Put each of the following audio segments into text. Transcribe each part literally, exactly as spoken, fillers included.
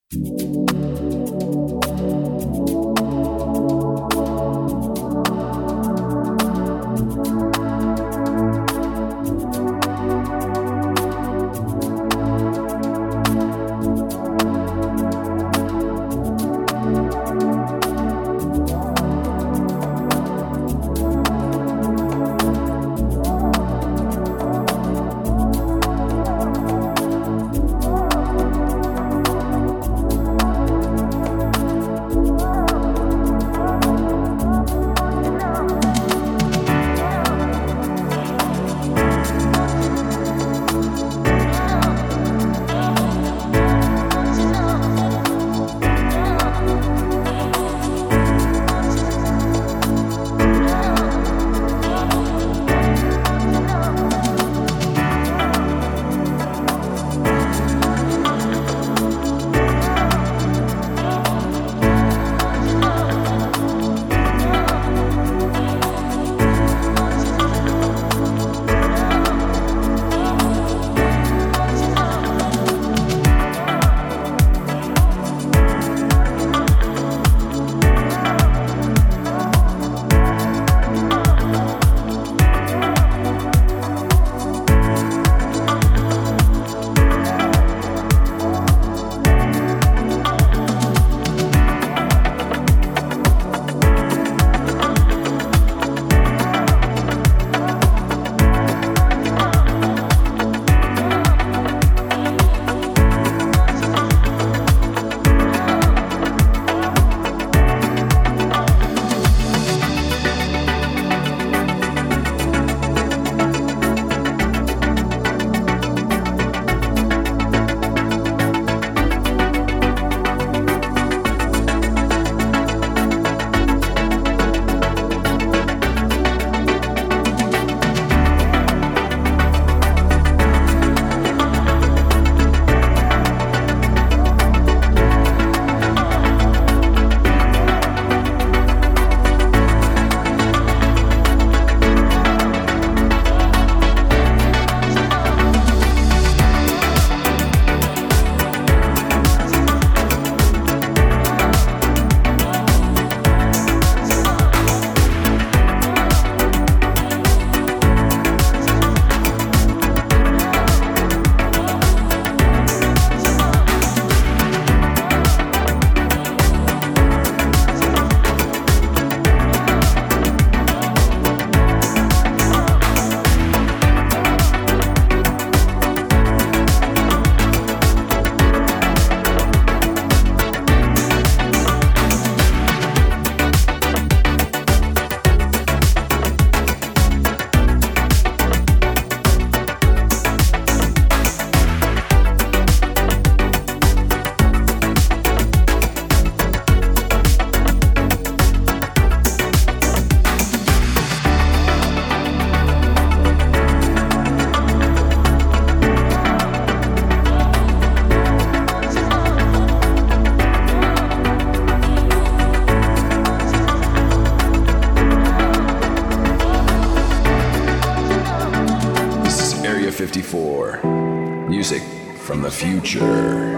fifty-four. Music from the future.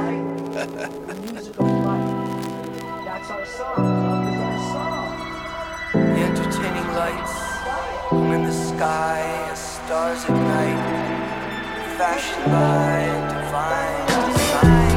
Entertaining lights in the sky as stars at night, fashioned by divine design.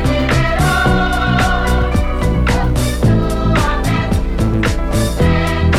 Stand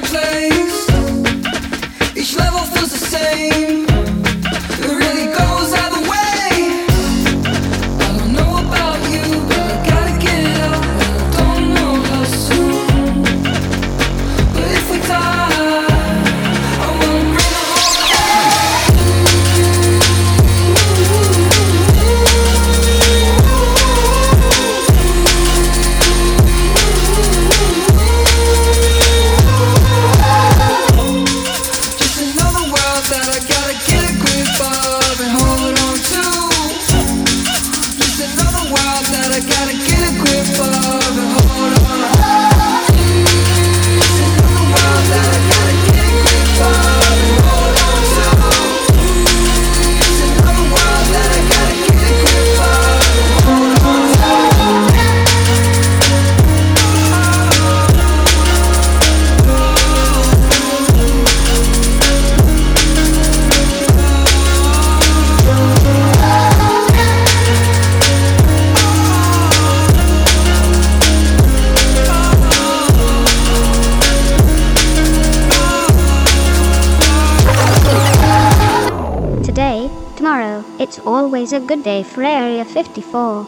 It's always a good day for Area fifty-four.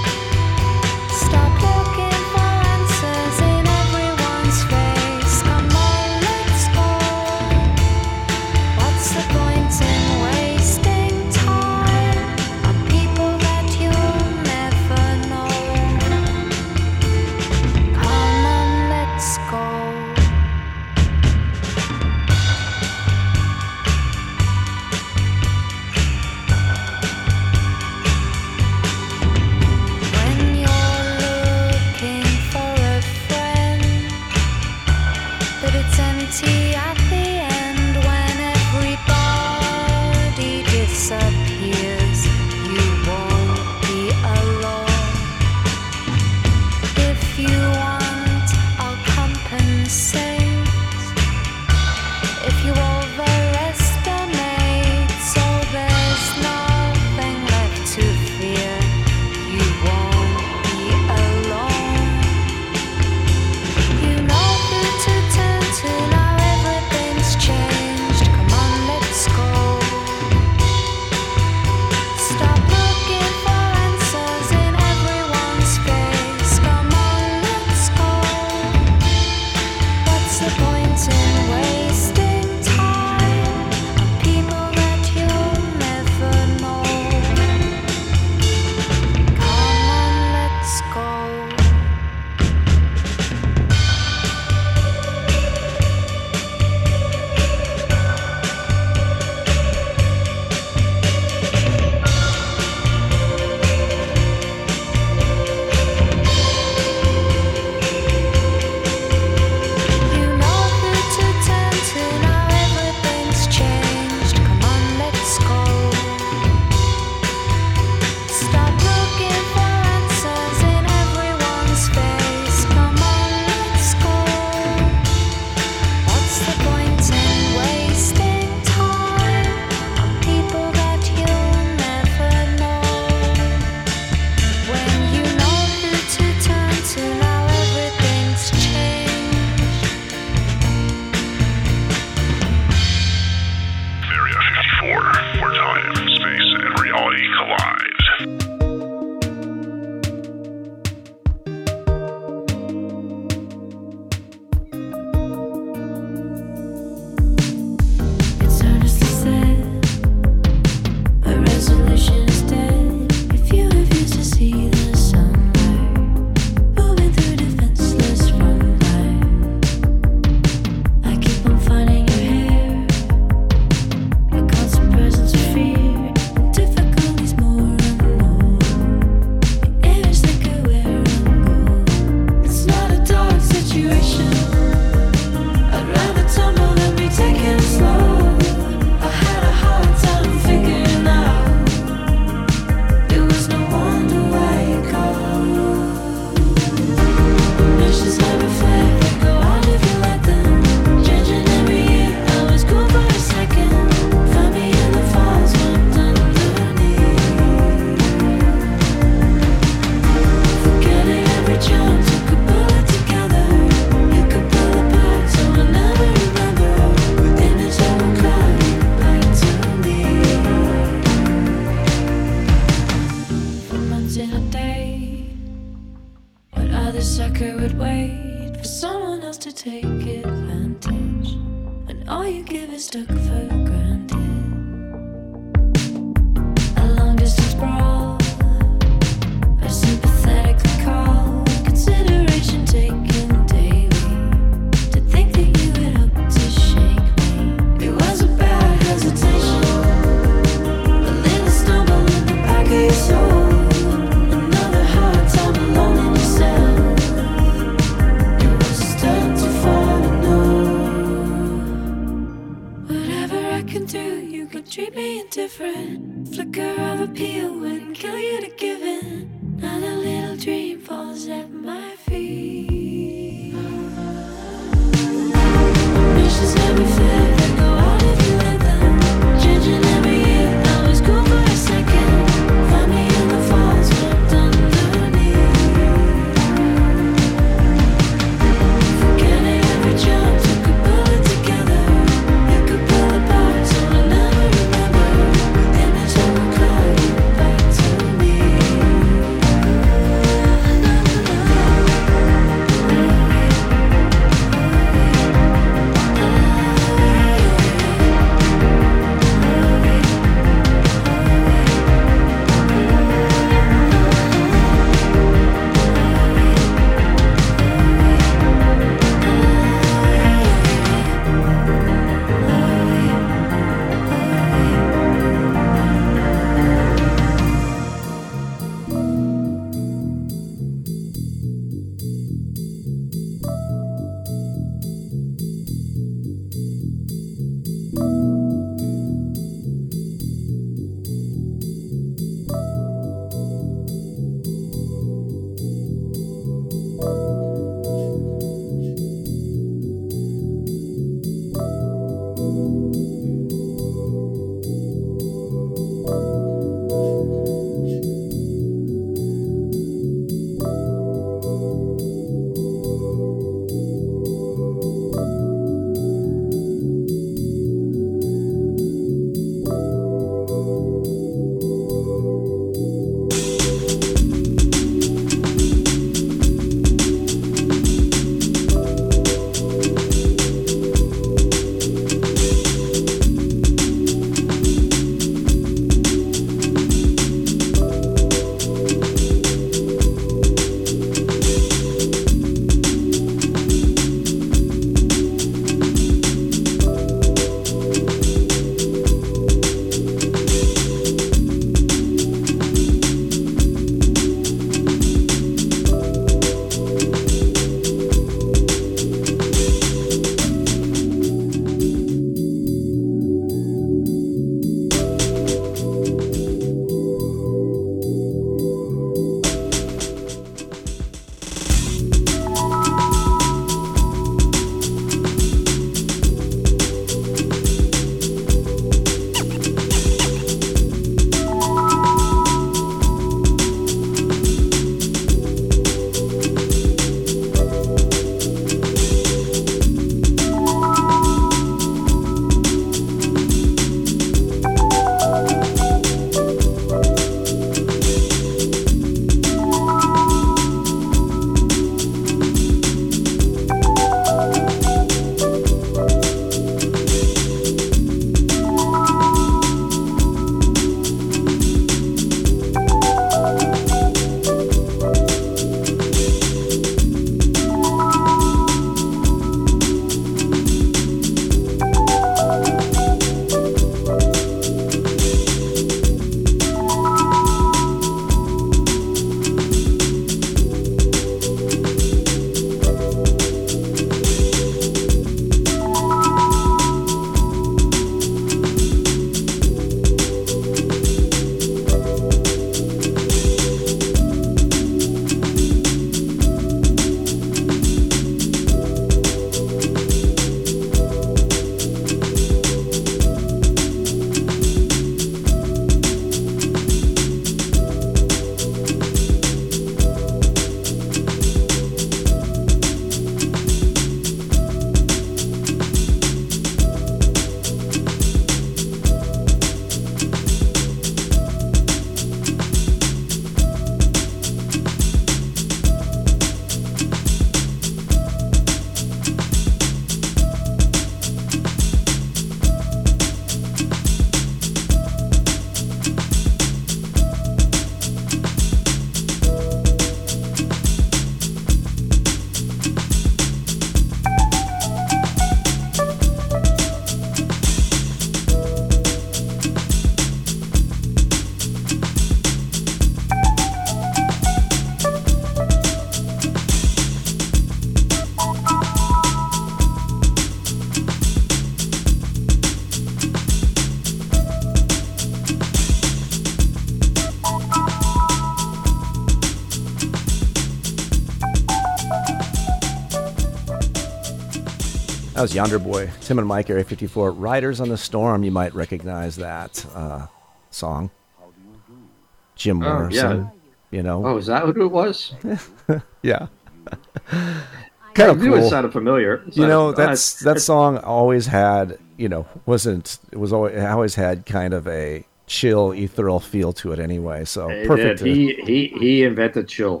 That was Yonder Boy, Tim and Mike, Area fifty-four. Riders on the Storm, you might recognize that uh, song. Jim Oh, Morrison, yeah. you know. Oh, is that what it was? Yeah. I Kind of knew it cool. sounded familiar. It You sounded- know, uh, that's that song always had, you know, wasn't, it was always, it always had kind of a chill, ethereal feel to it anyway. So It perfect. did. He he he invented chill.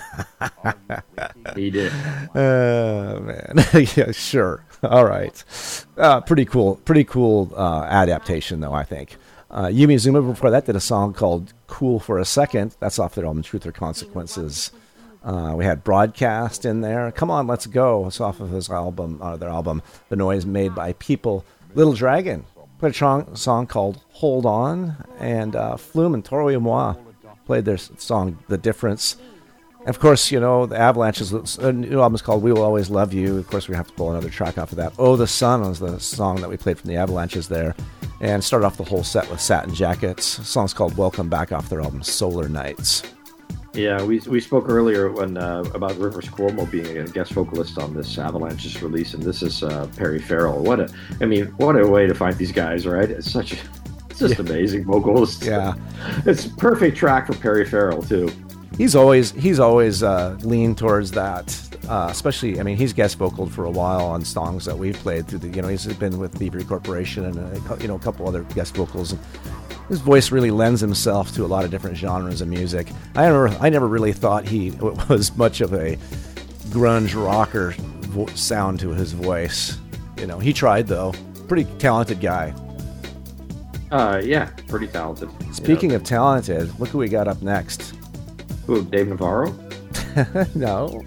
He did. Uh, man. Yeah, sure. All right. Uh, pretty cool. Pretty cool uh, adaptation, though, I think. Uh, Yumi Zuma before that did a song called Cool for a Second. That's off their album Truth or Consequences. Uh, we had Broadcast in there. Come On, Let's Go. It's off of his album, uh, their album, The Noise Made by People. Little Dragon played a song, song called Hold On. And uh, Flume and Toro y Moi played their song The Difference. Of course, you know, the Avalanche's a new album is called We Will Always Love You. Of course, we have to pull another track off of that. Oh, the Sun was the song that we played from the Avalanches there. And started off the whole set with Satin Jackets. The song's called Welcome Back off their album Solar Nights. Yeah, we we spoke earlier when uh, about Rivers Cuomo being a guest vocalist on this Avalanches release, and this is uh, Perry Farrell. What a, I mean, what a way to find these guys, right? It's such a, it's just Yeah. amazing vocals. Yeah. It's a perfect track for Perry Farrell too. He's always he's always uh, leaned towards that, uh, especially. I mean, he's guest vocaled for a while on songs that we've played through the. You know, he's been with Thievery Corporation and uh, you know a couple other guest vocals. And his voice really lends himself to a lot of different genres of music. I never I never really thought he was much of a grunge rocker vo- sound to his voice. You know, he tried though. Pretty talented guy. Uh, yeah, pretty talented. Speaking you of talented, look who we got up next. know. Who, Dave Navarro? No.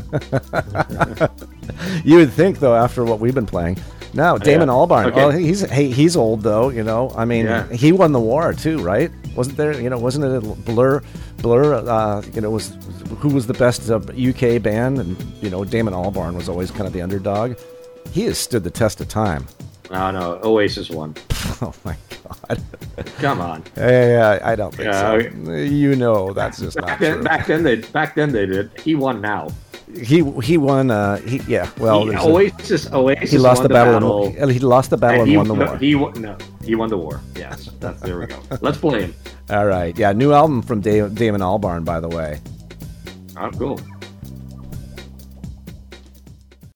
You would think, though, after what we've been playing. No, Damon Yeah. Albarn. Okay. Oh, he's hey, he's old though. You know, I mean, Yeah. he won the war too, right? Wasn't there? You know, wasn't it a Blur? Blur. Uh, you know, was who was the best uh, U K band? And you know, Damon Albarn was always kind of the underdog. He has stood the test of time. Oh no, Oasis won. Oh my God. Come on. Yeah, I don't think Yeah, so. You know, that's just not Back then, true. back then they back then they did. He won now. He he won. Uh, he yeah. Well, He- there's a- Oasis Oasis he lost won the battle. battle. And, he lost the battle and, he, won the no, war. He won. No, he won the war. Yes, that's there we go. Let's play him. All right. Yeah, new album from Dave, Damon Albarn, by the way. Oh, cool.